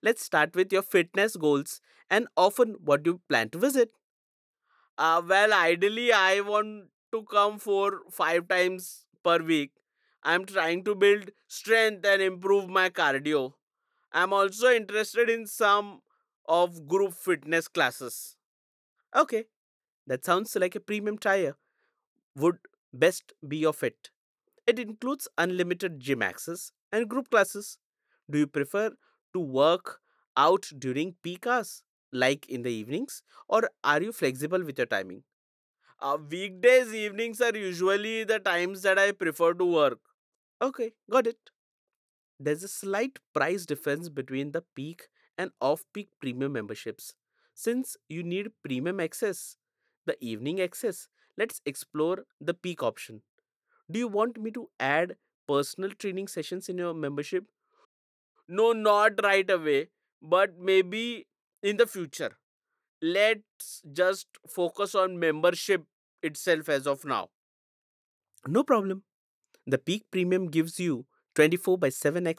Let's start with your fitness goals and often what you plan to visit. Well, ideally, I want to come 4 5 times per week. I'm trying to build strength and improve my cardio. I'm also interested in some of group fitness classes. Okay, that sounds like a premium tire would best be your fit. It includes unlimited gym access and group classes. Do you prefer to work out during peak hours, like in the evenings, or are you flexible with your timing? Weekdays, evenings are usually the times that I prefer to work. Okay, got it. There's a slight price difference between the peak and off peak premium memberships. Since you need premium access, the evening access, let's explore the peak option. Do you want me to add personal training sessions in your membership? No, not right away, but maybe in the future. Let's just focus on membership itself as of now. No problem. The peak premium gives you 24 by 7